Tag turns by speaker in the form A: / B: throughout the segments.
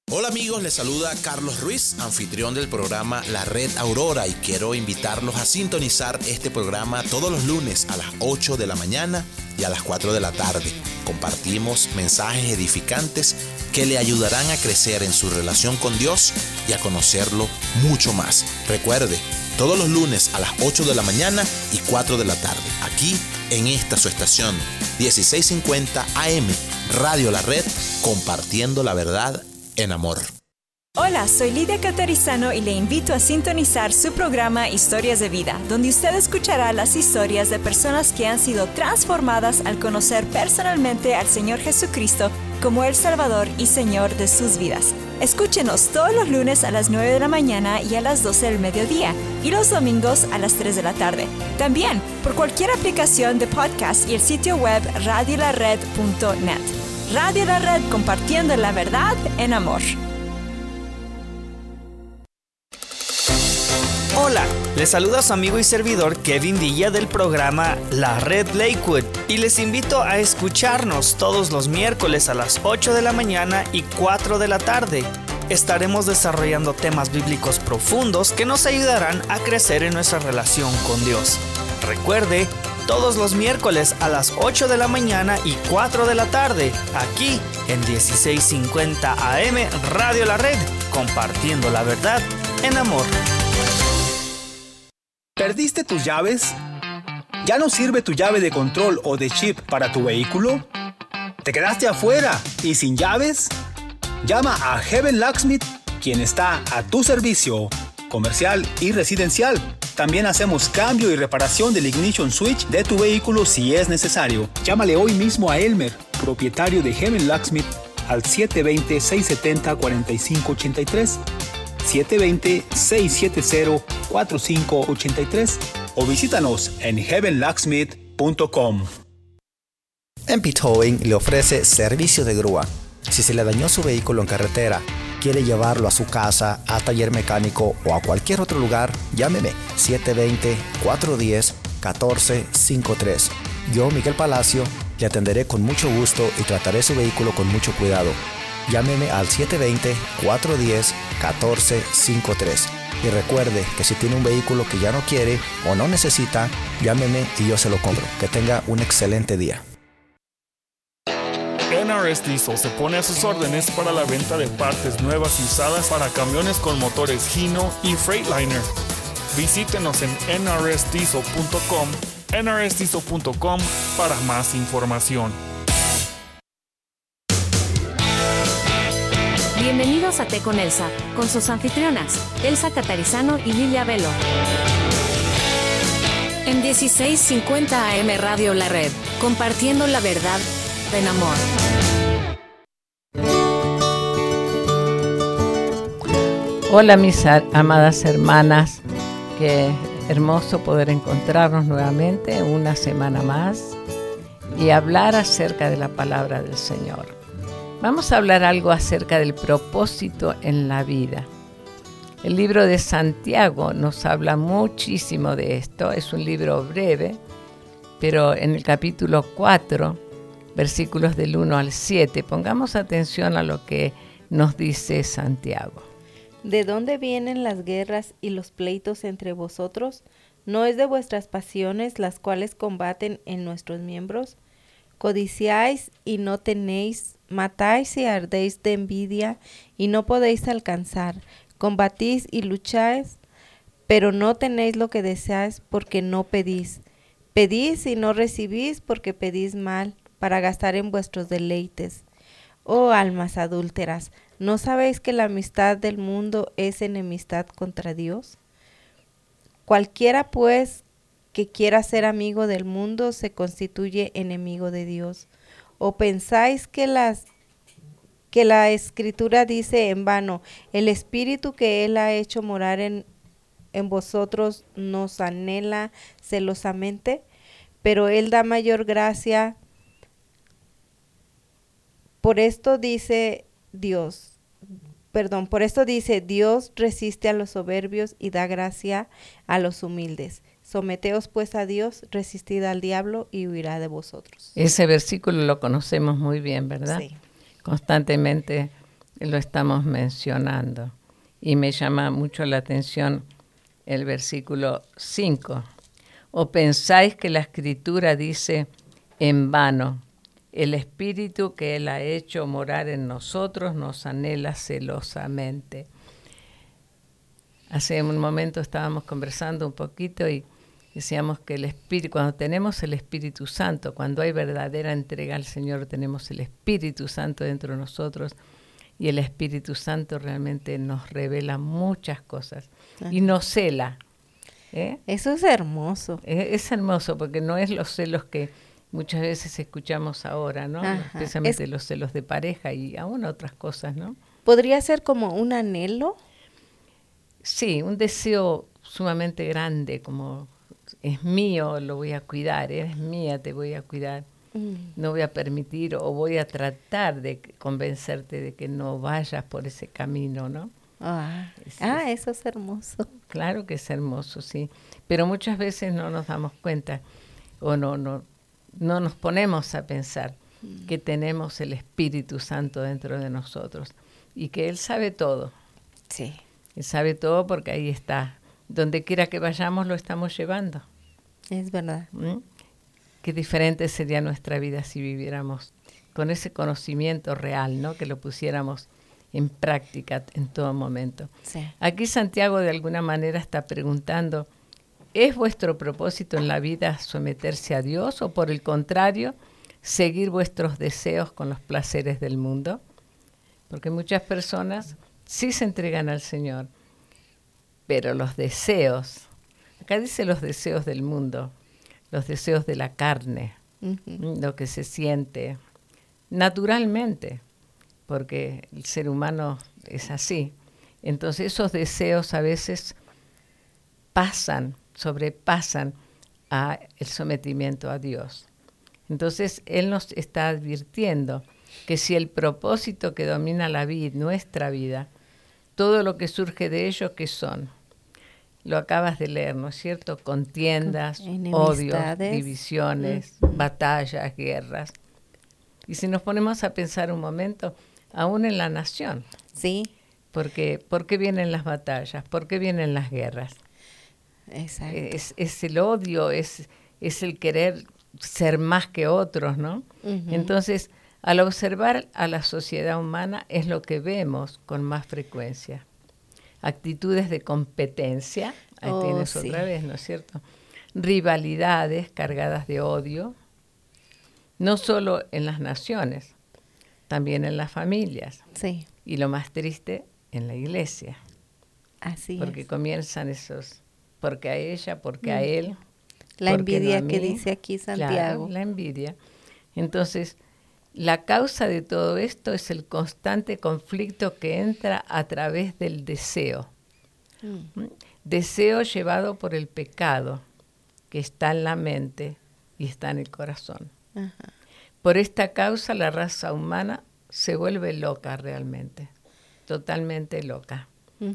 A: Hola amigos, les saluda Carlos Ruiz, anfitrión del programa La Red Aurora, y quiero invitarlos a sintonizar este programa todos los lunes a las 8 de la mañana y a las 4 de la tarde. Compartimos mensajes edificantes que le ayudarán a crecer en su relación con Dios y a conocerlo mucho más. Recuerde, todos los lunes a las 8 de la mañana y 4 de la tarde, aquí en esta su estación 1650 AM, Radio La Red, compartiendo la verdad en amor.
B: Hola, soy Lidia Catarizano y le invito a sintonizar su programa Historias de Vida, donde usted escuchará las historias de personas que han sido transformadas al conocer personalmente al Señor Jesucristo como el Salvador y Señor de sus vidas. Escúchenos todos los lunes a las 9 de la mañana y a las 12 del mediodía, y los domingos a las 3 de la tarde. También por cualquier aplicación de podcast y el sitio web radiolared.net. Radio La Red, compartiendo la verdad en amor.
C: Hola, les saluda su amigo y servidor Kevin Villa del programa La Red Lakewood y les invito a escucharnos todos los miércoles a las 8 de la mañana y 4 de la tarde. Estaremos desarrollando temas bíblicos profundos que nos ayudarán a crecer en nuestra relación con Dios. Recuerde, todos los miércoles a las 8 de la mañana y 4 de la tarde, aquí en 1650 AM Radio La Red, compartiendo la verdad en amor.
D: ¿Perdiste tus llaves? ¿Ya no sirve tu llave de control o de chip para tu vehículo? ¿Te quedaste afuera y sin llaves? Llama a Heaven Locksmith, quien está a tu servicio, comercial y residencial. También hacemos cambio y reparación del ignition switch de tu vehículo si es necesario. Llámale hoy mismo a Elmer, propietario de Heaven Locksmith, al 720-670-4583, 720-670-4583 o visítanos en heavenlocksmith.com.
E: MP Towing le ofrece servicio de grúa. Si se le dañó su vehículo en carretera, quiere llevarlo a su casa, a taller mecánico o a cualquier otro lugar, llámeme 720-410-1453. Yo, Miguel Palacio, le atenderé con mucho gusto y trataré su vehículo con mucho cuidado. Llámeme al 720-410-1453. Y recuerde que si tiene un vehículo que ya no quiere o no necesita, llámeme y yo se lo compro. Que tenga un excelente día.
F: NRS Diesel se pone a sus órdenes para la venta de partes nuevas y usadas para camiones con motores Hino y Freightliner. Visítenos en nrsdiesel.com, nrsdiesel.com para más información.
G: Bienvenidos a Té con Elsa, con sus anfitrionas, Elsa Catarizano y Lilia Velo. En 1650 AM Radio La Red, compartiendo la verdad en amor.
H: Hola mis amadas hermanas, qué hermoso poder encontrarnos nuevamente una semana más y hablar acerca de la palabra del Señor. Vamos a hablar algo acerca del propósito en la vida. El libro de Santiago nos habla muchísimo de esto. Es un libro breve, pero en el capítulo 4, versículos del 1 al 7, pongamos atención a lo que nos dice Santiago.
I: ¿De dónde vienen las guerras y los pleitos entre vosotros? ¿No es de vuestras pasiones las cuales combaten en nuestros miembros? Codiciáis y no tenéis, matáis y ardéis de envidia y no podéis alcanzar. Combatís y lucháis, pero no tenéis lo que deseáis porque no pedís. Pedís y no recibís porque pedís mal, para gastar en vuestros deleites. Oh almas adúlteras, ¿no sabéis que la amistad del mundo es enemistad contra Dios? Cualquiera pues que quiera ser amigo del mundo se constituye enemigo de Dios. ¿O pensáis que la Escritura dice en vano, el Espíritu que Él ha hecho morar en vosotros nos anhela celosamente? Pero Él da mayor gracia. Por esto dice Dios resiste a los soberbios y da gracia a los humildes. Someteos pues a Dios, resistid al diablo y huirá de vosotros.
H: Ese versículo lo conocemos muy bien, ¿verdad?
I: Sí.
H: Constantemente lo estamos mencionando. Y me llama mucho la atención el versículo 5. ¿O pensáis que la Escritura dice en vano, el Espíritu que Él ha hecho morar en nosotros nos anhela celosamente? Hace un momento estábamos conversando un poquito y decíamos que el Espíritu, cuando tenemos el Espíritu Santo, cuando hay verdadera entrega al Señor, tenemos el Espíritu Santo dentro de nosotros y el Espíritu Santo realmente nos revela muchas cosas y nos cela.
I: Eso es hermoso.
H: Es hermoso porque no es los celos que muchas veces escuchamos ahora, ¿no? Especialmente los celos de pareja y aún otras cosas, ¿no?
I: ¿Podría ser como un anhelo?
H: Sí, un deseo sumamente grande, como es mío, lo voy a cuidar, eres mía, te voy a cuidar. No voy a permitir o voy a tratar de convencerte de que no vayas por ese camino, ¿no?
I: Eso es hermoso.
H: Claro que es hermoso, sí. Pero muchas veces no nos damos cuenta o no nos ponemos a pensar que tenemos el Espíritu Santo dentro de nosotros y que Él sabe todo.
I: Sí.
H: Él sabe todo porque ahí está. Donde quiera que vayamos lo estamos llevando.
I: Es verdad.
H: Qué diferente sería nuestra vida si viviéramos con ese conocimiento real, ¿no? Que lo pusiéramos en práctica en todo momento.
I: Sí.
H: Aquí Santiago de alguna manera está preguntando, ¿es vuestro propósito en la vida someterse a Dios o por el contrario, seguir vuestros deseos con los placeres del mundo? Porque muchas personas sí se entregan al Señor, pero los deseos, acá dice los deseos del mundo, los deseos de la carne, lo que se siente naturalmente, porque el ser humano es así. Entonces esos deseos a veces sobrepasan el sometimiento a Dios. Entonces Él nos está advirtiendo que si el propósito que domina nuestra vida, todo lo que surge de ello, ¿qué son? Lo acabas de leer, ¿no es cierto? Contiendas, odios, divisiones, batallas, guerras. Y si nos ponemos a pensar un momento, aún en la nación.
I: Sí.
H: ¿Por qué vienen las batallas? ¿Por qué vienen las guerras?
I: Exacto.
H: Es el odio, es el querer ser más que otros, ¿no? Entonces, al observar a la sociedad humana es lo que vemos con más frecuencia. Actitudes de competencia, ahí tienes otra vez, ¿no es cierto? Rivalidades cargadas de odio, no solo en las naciones, también en las familias.
I: Sí.
H: Y lo más triste, en la iglesia.
I: Así
H: porque
I: es.
H: Comienzan esos, porque a ella, porque a él.
I: La envidia
H: no
I: que dice aquí Santiago.
H: Claro, la envidia. Entonces, la causa de todo esto es el constante conflicto que entra a través del deseo. Deseo llevado por el pecado, que está en la mente y está en el corazón. Por esta causa la raza humana se vuelve loca realmente, totalmente loca.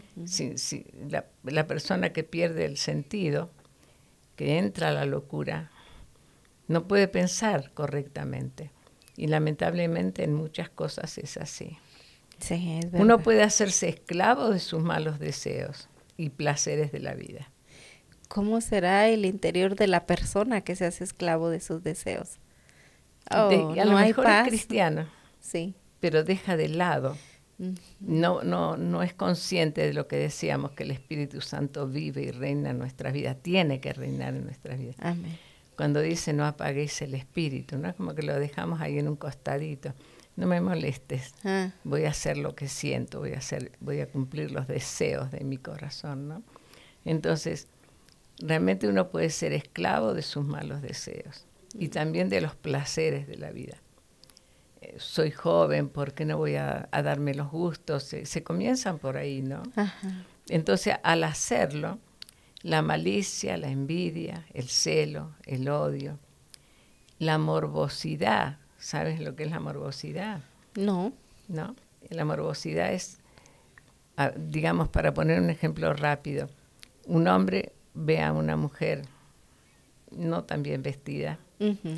H: La persona que pierde el sentido, que entra a la locura, no puede pensar correctamente. Y lamentablemente en muchas cosas es así.
I: Sí, es verdad.
H: Uno puede hacerse esclavo de sus malos deseos y placeres de la vida.
I: ¿Cómo será el interior de la persona que se hace esclavo de sus deseos?
H: A lo mejor es cristiano,
I: sí,
H: pero deja de lado. No es consciente de lo que decíamos, que el Espíritu Santo vive y reina en nuestras vidas, tiene que reinar en nuestras vidas.
I: Amén.
H: Cuando dice no apaguéis el Espíritu, no es como que lo dejamos ahí en un costadito. No me molestes, voy a hacer lo que siento, voy a cumplir los deseos de mi corazón, ¿no? Entonces, realmente uno puede ser esclavo de sus malos deseos y también de los placeres de la vida. Soy joven, ¿por qué no voy a darme los gustos? Se comienzan por ahí, ¿no? Entonces, al hacerlo, la malicia, la envidia, el celo, el odio, la morbosidad. ¿Sabes lo que es la morbosidad?
I: No.
H: ¿No? La morbosidad es, digamos, para poner un ejemplo rápido, un hombre ve a una mujer no tan bien vestida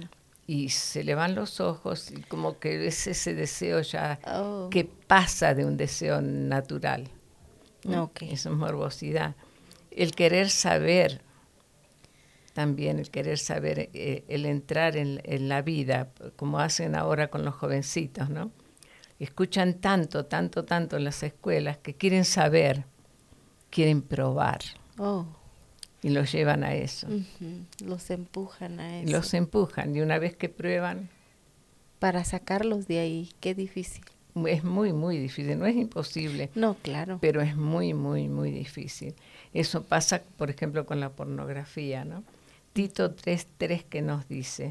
H: y se le van los ojos y como que es ese deseo ya que pasa de un deseo natural.
I: Okay.
H: Eso es morbosidad. El querer saber, también el querer saber, el entrar en la vida, como hacen ahora con los jovencitos, ¿no? Escuchan tanto en las escuelas que quieren saber, quieren probar. Y los llevan a eso.
I: Los empujan a eso.
H: Los empujan, y una vez que prueban...
I: Para sacarlos de ahí, qué difícil.
H: Es muy, muy difícil. No es imposible.
I: No, claro.
H: Pero es muy, muy, muy difícil. Eso pasa, por ejemplo, con la pornografía, ¿no? Tito 3:3, ¿qué nos dice?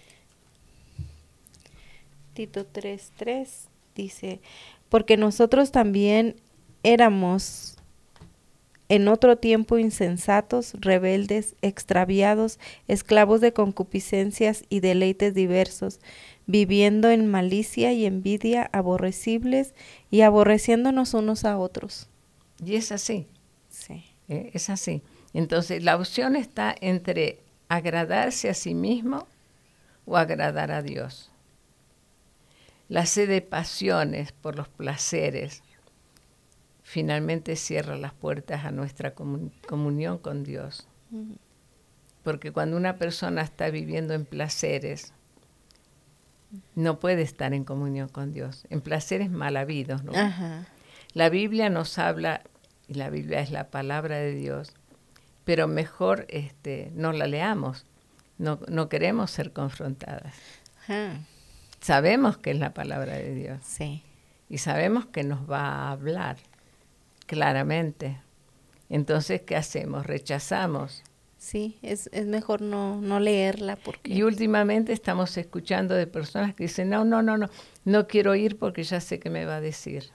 I: Tito 3:3 dice, porque nosotros también éramos en otro tiempo insensatos, rebeldes, extraviados, esclavos de concupiscencias y deleites diversos, viviendo en malicia y envidia, aborrecibles y aborreciéndonos unos a otros.
H: Y es así.
I: Sí.
H: Es así. Entonces, la opción está entre agradarse a sí mismo o agradar a Dios. La sed de pasiones por los placeres finalmente cierra las puertas a nuestra comunión con Dios. Porque cuando una persona está viviendo en placeres, no puede estar en comunión con Dios. En placeres mal habidos, ¿no? La Biblia nos habla, y la Biblia es la palabra de Dios, pero mejor no la leamos. No queremos ser confrontadas. Sabemos que es la palabra de Dios.
I: Sí.
H: Y sabemos que nos va a hablar claramente. Entonces, ¿qué hacemos? Rechazamos.
I: Sí, es mejor no leerla. Porque...
H: Y últimamente estamos escuchando de personas que dicen, no quiero ir porque ya sé qué me va a decir.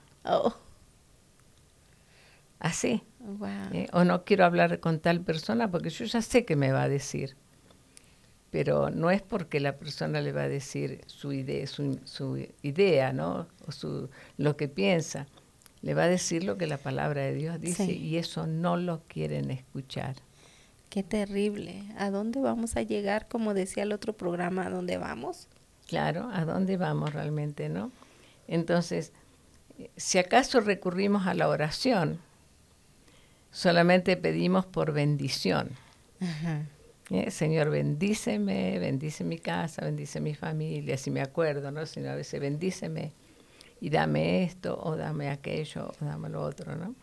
H: Así.
I: Wow.
H: O no quiero hablar con tal persona porque yo ya sé qué me va a decir. Pero no es porque la persona le va a decir su idea, ¿no? O lo que piensa. Le va a decir lo que la palabra de Dios dice, y eso no lo quieren escuchar.
I: Qué terrible. ¿A dónde vamos a llegar? Como decía el otro programa, ¿a dónde vamos?
H: Claro, ¿a dónde vamos realmente, no? Entonces, si acaso recurrimos a la oración, solamente pedimos por bendición. Señor, bendíceme, bendice mi casa, bendice mi familia, si me acuerdo, ¿no? Sino a veces bendíceme y dame esto, o dame aquello, o dame lo otro, ¿no?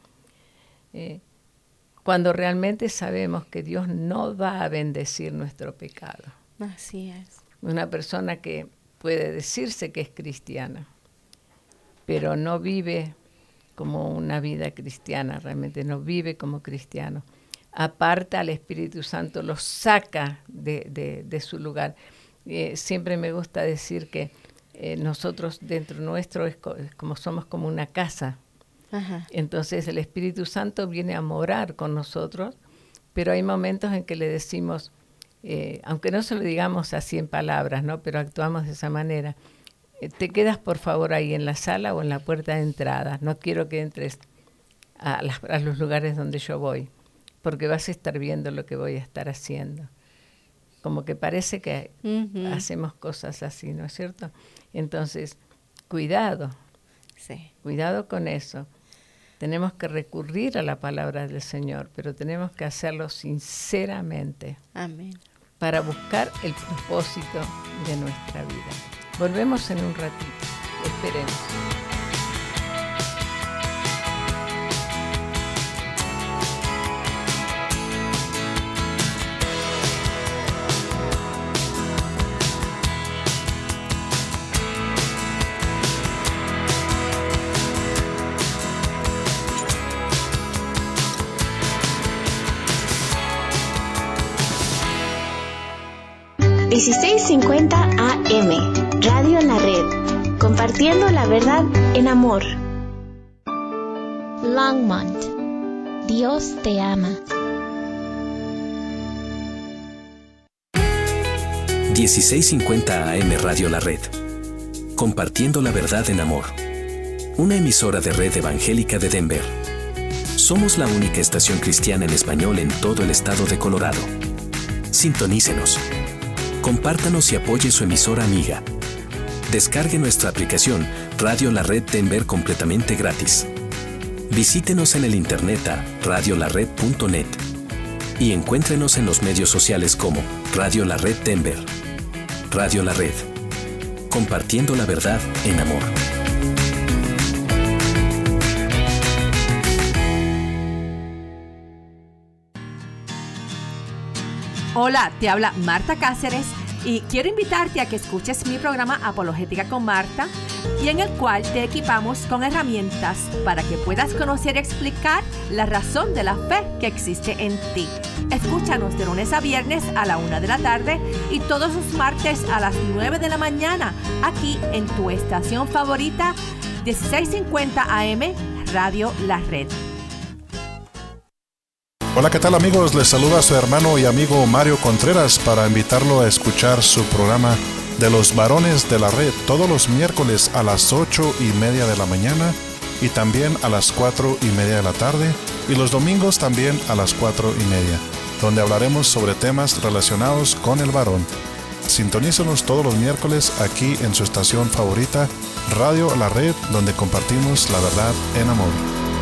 H: Cuando realmente sabemos que Dios no va a bendecir nuestro pecado.
I: Así es.
H: Una persona que puede decirse que es cristiana, pero no vive como una vida cristiana, realmente no vive como cristiano. Aparta al Espíritu Santo, lo saca de su lugar. Siempre me gusta decir que nosotros dentro nuestro como somos como una casa. Entonces el Espíritu Santo viene a morar con nosotros, pero hay momentos en que le decimos, aunque no se lo digamos así en palabras, ¿no? Pero actuamos de esa manera. Te quedas por favor ahí en la sala o en la puerta de entrada. No quiero que entres a los lugares donde yo voy, porque vas a estar viendo lo que voy a estar haciendo. Como que parece que hacemos cosas así, ¿no es cierto? Entonces, cuidado.
I: Sí.
H: Cuidado con eso. Tenemos que recurrir a la palabra del Señor, pero tenemos que hacerlo sinceramente.
I: Amén.
H: Para buscar el propósito de nuestra vida. Volvemos en un ratito. Esperemos.
J: ...1650 AM... Radio La Red... ...compartiendo la verdad en amor.
K: Longmont... Dios te ama.
L: 1650 AM Radio La Red... ...compartiendo la verdad en amor. Una emisora de Red Evangélica de Denver. Somos la única estación cristiana en español en todo el estado de Colorado. Sintonícenos. compártanos y apoye su emisora amiga. Descargue nuestra aplicación Radio La Red Denver completamente gratis. Visítenos en el internet a radiolared.net y encuéntrenos en los medios sociales como Radio La Red Denver. Radio La Red. Compartiendo la verdad en amor.
M: Hola, te habla Marta Cáceres y quiero invitarte a que escuches mi programa Apologética con Marta, y en el cual te equipamos con herramientas para que puedas conocer y explicar la razón de la fe que existe en ti. Escúchanos de lunes a viernes a la 1 de la tarde y todos los martes a las 9 de la mañana, aquí en tu estación favorita, 1650 AM, Radio La Red.
N: Hola, ¿qué tal amigos? Les saluda su hermano y amigo Mario Contreras para invitarlo a escuchar su programa de los varones de la red todos los miércoles a las 8:30 de la mañana y también a las 4:30 de la tarde, y los domingos también a las 4:30, donde hablaremos sobre temas relacionados con el varón. Sintonícenos todos los miércoles aquí en su estación favorita, Radio La Red, donde compartimos la verdad en amor.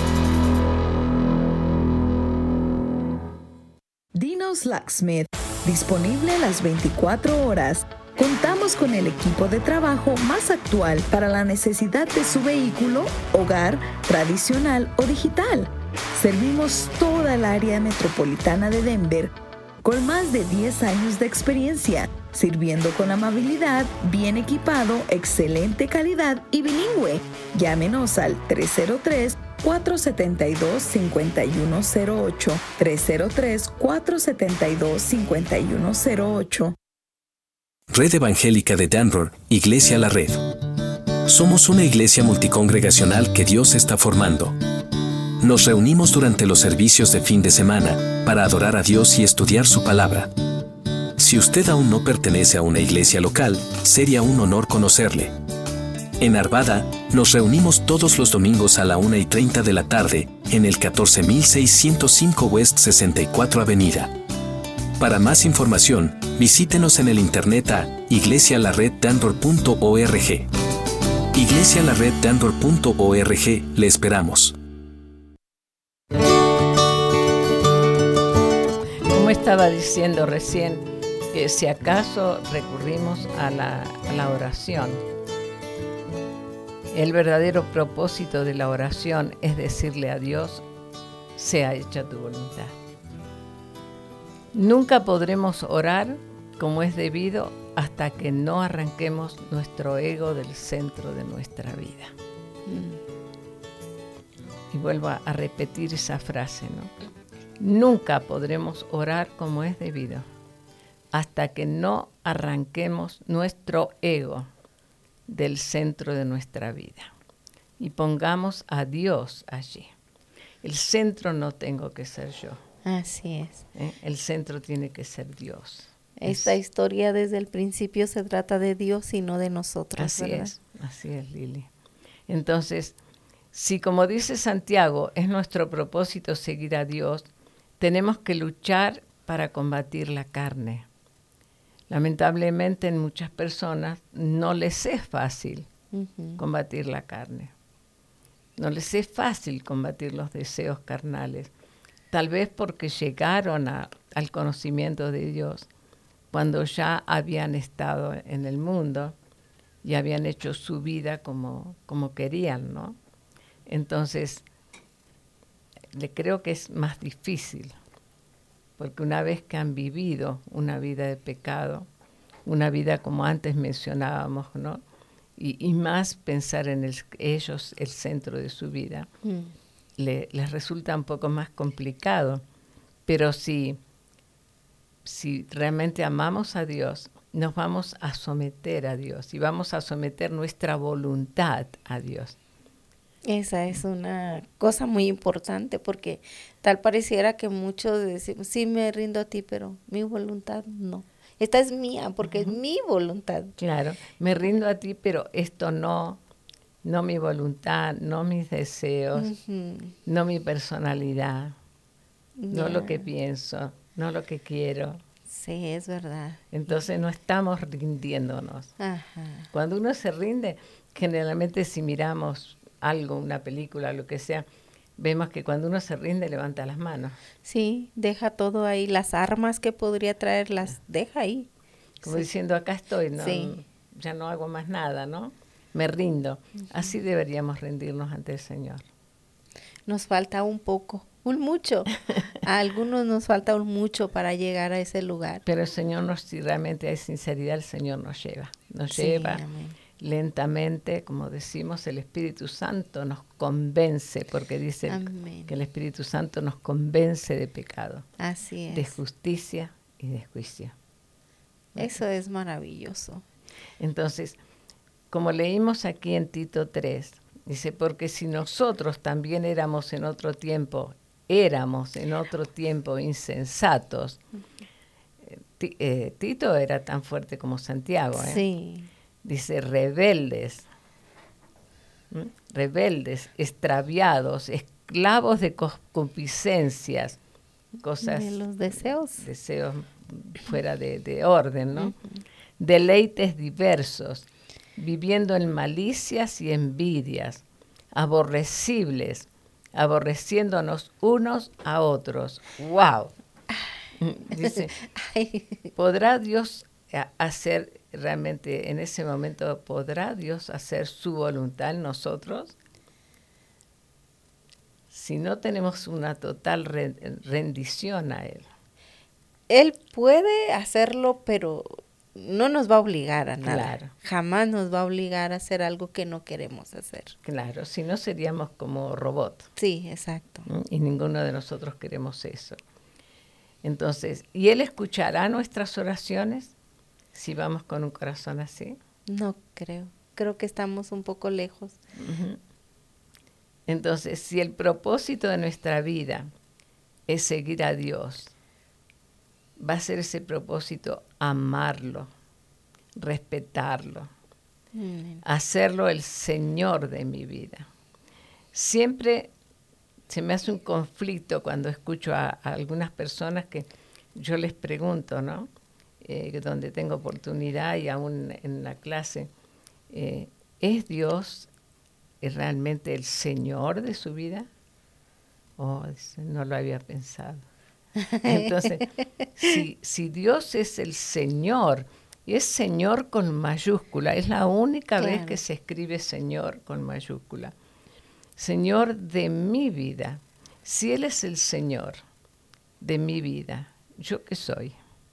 O: Dino's Locksmith, disponible las 24 horas. Contamos con el equipo de trabajo más actual para la necesidad de su vehículo, hogar, tradicional o digital. Servimos toda el área metropolitana de Denver con más de 10 años de experiencia, sirviendo con amabilidad, bien equipado, excelente calidad y bilingüe. Llámenos al 303-472-5108, 303-472-5108.
L: Red Evangélica de Denver, Iglesia La Red. Somos una iglesia multicongregacional que Dios está formando. Nos reunimos durante los servicios de fin de semana para adorar a Dios y estudiar su palabra. Si usted aún no pertenece a una iglesia local, sería un honor conocerle. En Arvada, nos reunimos todos los domingos a la 1:30 de la tarde en el 14605 West 64 Avenida. Para más información, visítenos en el internet a iglesialareddenver.org. iglesialareddenver.org, le esperamos.
H: Como estaba diciendo recién, que si acaso recurrimos a la oración, el verdadero propósito de la oración es decirle a Dios, sea hecha tu voluntad. Nunca podremos orar como es debido hasta que no arranquemos nuestro ego del centro de nuestra vida. Y vuelvo a repetir esa frase, ¿no? Nunca podremos orar como es debido hasta que no arranquemos nuestro ego del centro de nuestra vida y pongamos a Dios allí. El centro no tengo que ser yo.
I: Así es.
H: El centro tiene que ser Dios.
I: Esta historia desde el principio se trata de Dios y no de nosotros.
H: Así es, Lili. Entonces, si como dice Santiago, es nuestro propósito seguir a Dios, tenemos que luchar para combatir la carne. Lamentablemente en muchas personas no les es fácil combatir la carne. No les es fácil combatir los deseos carnales. Tal vez porque llegaron al conocimiento de Dios cuando ya habían estado en el mundo y habían hecho su vida como querían, ¿no? Entonces, le creo que es más difícil, porque una vez que han vivido una vida de pecado, una vida como antes mencionábamos, ¿no? Y más pensar en ellos, el centro de su vida, les resulta un poco más complicado. Pero si realmente amamos a Dios, nos vamos a someter a Dios y vamos a someter nuestra voluntad a Dios.
I: Esa es una cosa muy importante, porque tal pareciera que muchos decimos, sí me rindo a ti, pero mi voluntad no. Esta es mía, porque es mi voluntad.
H: Claro, me rindo a ti, pero esto no mi voluntad, no mis deseos, no mi personalidad, no lo que pienso, no lo que quiero.
I: Sí, es verdad.
H: Entonces no estamos rindiéndonos.
I: Ajá.
H: Cuando uno se rinde, generalmente si miramos algo, una película, lo que sea, vemos que cuando uno se rinde levanta las manos.
I: Sí, deja todo ahí, las armas que podría traer las deja ahí.
H: Como
I: Sí.
H: diciendo, acá estoy, ¿no?
I: Sí.
H: Ya no hago más nada, ¿no? Me rindo. Así deberíamos rendirnos ante el Señor.
I: Nos falta un poco, un mucho. A algunos nos falta un mucho para llegar a ese lugar.
H: Pero el Señor, si realmente hay sinceridad, el Señor nos lleva. Nos lleva
I: amén.
H: Lentamente, como decimos, el Espíritu Santo nos convence, porque dice
I: Amén.
H: que el Espíritu Santo nos convence de pecado,
I: Así es.
H: de justicia y de juicio.
I: Eso es maravilloso.
H: Entonces, como leímos aquí en Tito 3, dice, porque si nosotros también éramos en otro tiempo insensatos. Tito era tan fuerte como Santiago, ¿eh?
I: Sí.
H: Dice, rebeldes, extraviados, esclavos de concupiscencias, cosas,
I: de los deseos
H: fuera de orden, ¿no? Deleites diversos, viviendo en malicias y envidias, aborrecibles, aborreciéndonos unos a otros. ¡Wow! Dice, ¿podrá Dios hacer realmente en ese momento, podrá Dios hacer su voluntad en nosotros? Si no tenemos una total rendición a Él.
I: Él puede hacerlo, pero no nos va a obligar a nada.
H: Claro.
I: Jamás nos va a obligar a hacer algo que no queremos hacer.
H: Claro, si no seríamos como robots.
I: Sí, exacto.
H: Y ninguno de nosotros queremos eso. Entonces, ¿y Él escuchará nuestras oraciones si vamos con un corazón así?
I: No creo. Creo que estamos un poco lejos.
H: Entonces, si el propósito de nuestra vida es seguir a Dios, va a ser ese propósito amarlo, respetarlo, hacerlo el Señor de mi vida. Siempre se me hace un conflicto cuando escucho a algunas personas que yo les pregunto, ¿no? Donde tengo oportunidad y aún en la clase, ¿es Dios realmente el Señor de su vida? Oh, no lo había pensado. Entonces, si Dios es el Señor, y es Señor con mayúscula, es la única vez que se escribe Señor con mayúscula. Señor de mi vida. Si Él es el Señor de mi vida, ¿yo qué soy?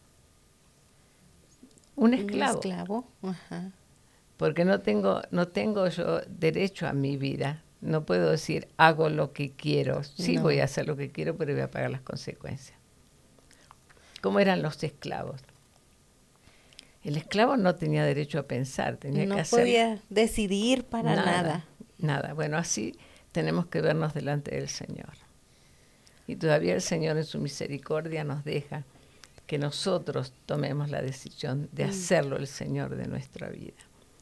H: Un esclavo.
I: Un esclavo, ajá.
H: Porque no tengo yo derecho a mi vida. No puedo decir, hago lo que quiero. Sí, voy a hacer lo que quiero, pero voy a pagar las consecuencias. ¿Cómo eran los esclavos? El esclavo no tenía derecho a pensar, tenía que hacer.
I: No podía decidir para nada.
H: Nada. Bueno, así tenemos que vernos delante del Señor. Y todavía el Señor en su misericordia nos deja que nosotros tomemos la decisión de hacerlo el Señor de nuestra vida.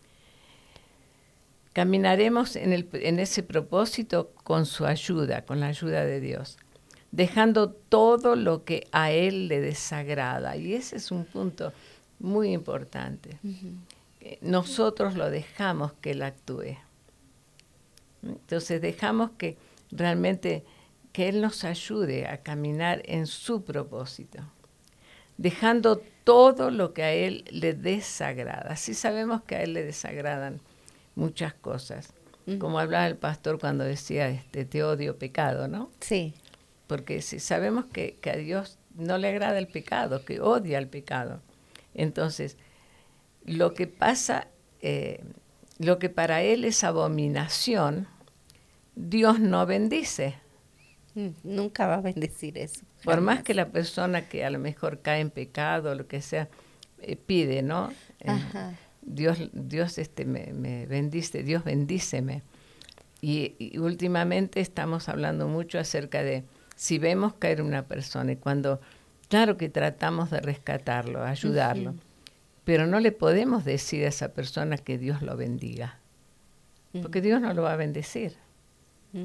H: Caminaremos en ese propósito con su ayuda, con la ayuda de Dios, dejando todo lo que a Él le desagrada. Y ese es un punto muy importante. Nosotros lo dejamos que Él actúe. Entonces dejamos que realmente que Él nos ayude a caminar en su propósito, dejando todo lo que a Él le desagrada. Sí sabemos que a Él le desagradan muchas cosas. Como hablaba el pastor cuando decía, te odio pecado, ¿no?
I: Sí.
H: Porque si sabemos que a Dios no le agrada el pecado, que odia el pecado. Entonces, lo que pasa, lo que para Él es abominación, Dios no bendice.
I: Nunca va a bendecir eso.
H: Por más que la persona que a lo mejor cae en pecado o lo que sea, pide, ¿no? Dios me bendice, Dios bendíceme. Y últimamente estamos hablando mucho acerca de si vemos caer una persona y cuando, claro que tratamos de rescatarlo, ayudarlo, pero no le podemos decir a esa persona que Dios lo bendiga, porque Dios no lo va a bendecir.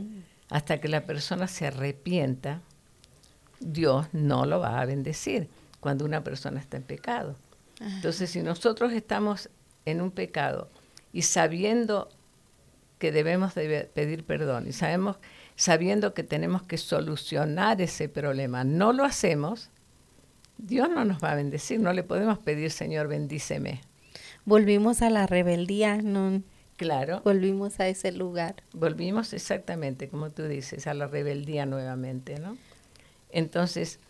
H: Hasta que la persona se arrepienta, Dios no lo va a bendecir. cuando una persona está en pecado. Entonces, si nosotros estamos en un pecado y sabiendo que debemos de pedir perdón y sabiendo que tenemos que solucionar ese problema, no lo hacemos, Dios no nos va a bendecir. No le podemos pedir, Señor, bendíceme.
I: Volvimos a la rebeldía, ¿no?
H: Claro.
I: Volvimos a ese lugar.
H: Volvimos exactamente, como tú dices, a la rebeldía nuevamente, ¿no? Entonces,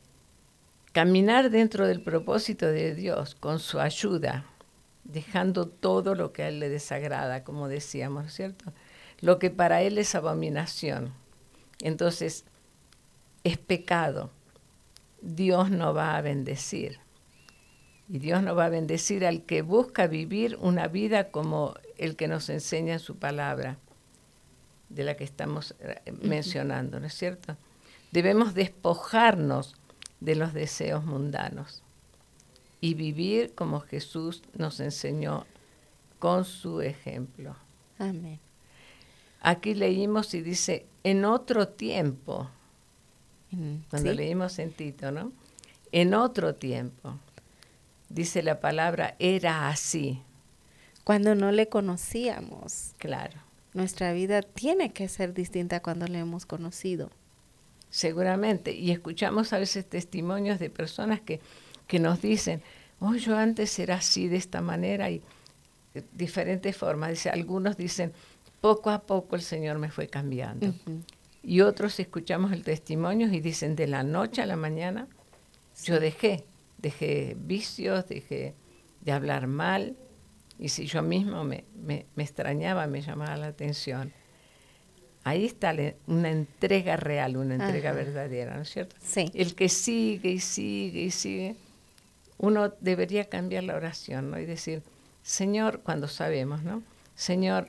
H: caminar dentro del propósito de Dios con su ayuda, dejando todo lo que a Él le desagrada, como decíamos, ¿cierto? Lo que para Él es abominación. Entonces, es pecado. Dios no va a bendecir. Y Dios no va a bendecir al que busca vivir una vida como el que nos enseña en su palabra, de la que estamos mencionando, ¿no es cierto? Debemos despojarnos de los deseos mundanos y vivir como Jesús nos enseñó con su ejemplo.
I: Amén.
H: Aquí leímos y dice, en otro tiempo, cuando leímos en Tito, ¿no? En otro tiempo, dice la palabra, era así.
I: Cuando no le conocíamos.
H: Claro.
I: Nuestra vida tiene que ser distinta cuando le hemos conocido.
H: Seguramente. Y escuchamos a veces testimonios de personas que nos dicen, oh, yo antes era así, de esta manera, y de diferentes formas. Dice, algunos dicen, poco a poco el Señor me fue cambiando. Uh-huh. Y otros escuchamos el testimonio y dicen, de la noche a la mañana, yo dejé vicios, dejé de hablar mal, y si yo mismo me extrañaba, me llamaba la atención. Ahí está una entrega real, una entrega verdadera, ¿no es cierto?
I: Sí.
H: El que sigue y sigue y sigue, uno debería cambiar la oración, ¿no? Y decir, Señor, cuando sabemos, ¿no? Señor,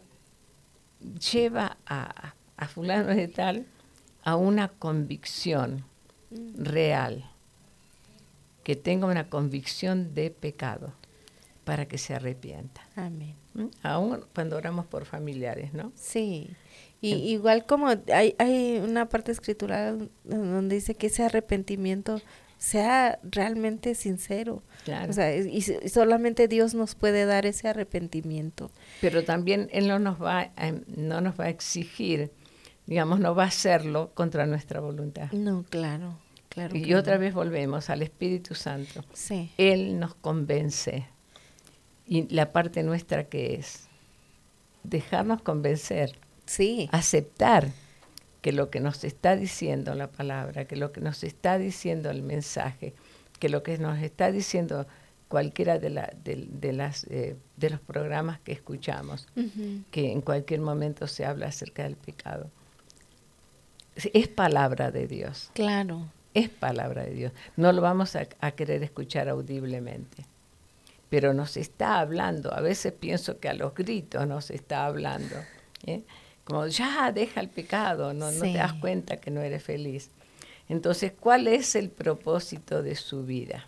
H: lleva a fulano de tal a una convicción real, que tenga una convicción de pecado para que se arrepienta.
I: Amén.
H: Aún cuando oramos por familiares, ¿no?
I: Sí. Y igual como hay una parte escritural donde dice que ese arrepentimiento sea realmente sincero.
H: Claro.
I: O sea, y solamente Dios nos puede dar ese arrepentimiento.
H: Pero también Él no nos va a exigir, digamos, no va a hacerlo contra nuestra voluntad.
I: No, claro.
H: Y otra vez volvemos al Espíritu Santo.
I: Sí.
H: Él nos convence. Y la parte nuestra que es dejarnos convencer.
I: Sí.
H: Aceptar que lo que nos está diciendo la palabra, que lo que nos está diciendo el mensaje, que lo que nos está diciendo cualquiera de los programas que escuchamos, uh-huh, que en cualquier momento se habla acerca del pecado, es palabra de Dios.
I: Claro.
H: Es palabra de Dios. No lo vamos a querer escuchar audiblemente, pero nos está hablando. A veces pienso que a los gritos nos está hablando, ¿eh? Como ya deja el pecado, no te das cuenta que no eres feliz. Entonces, ¿cuál es el propósito de su vida?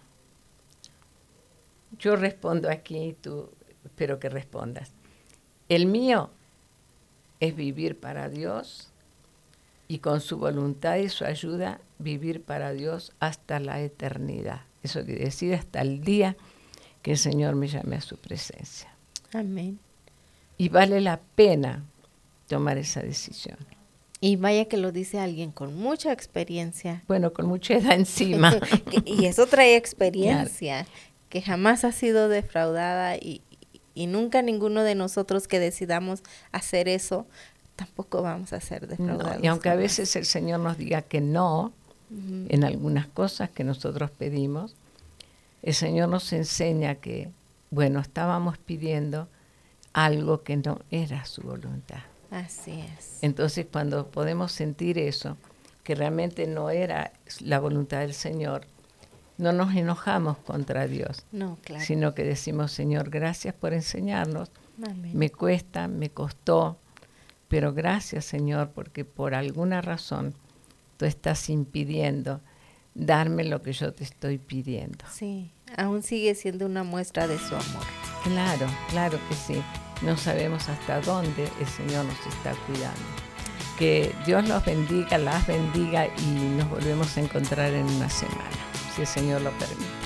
H: Yo respondo aquí, tú espero que respondas. El mío es vivir para Dios y con su voluntad y su ayuda vivir para Dios hasta la eternidad. Eso quiere decir hasta el día que el Señor me llame a su presencia.
I: Amén.
H: Y vale la pena tomar esa decisión.
I: Y vaya que lo dice alguien con mucha experiencia.
H: Bueno, con mucha edad encima.
I: Y eso trae experiencia, claro, que jamás ha sido defraudada y nunca ninguno de nosotros que decidamos hacer eso, tampoco vamos a ser defraudados.
H: No, y aunque a veces el Señor nos diga que no, uh-huh, en algunas cosas que nosotros pedimos, el Señor nos enseña que, bueno, estábamos pidiendo algo que no era su voluntad.
I: Así es.
H: Entonces, cuando podemos sentir eso, que realmente no era la voluntad del Señor, no nos enojamos contra Dios,
I: no, claro,
H: sino que decimos, Señor, gracias por enseñarnos.
I: Amén.
H: Me costó, pero gracias, Señor, porque por alguna razón tú estás impidiendo darme lo que yo te estoy pidiendo.
I: Sí, aún sigue siendo una muestra de su amor.
H: Claro, claro que sí. No sabemos hasta dónde el Señor nos está cuidando. Que Dios los bendiga, las bendiga y nos volvemos a encontrar en una semana. si el Señor lo permite.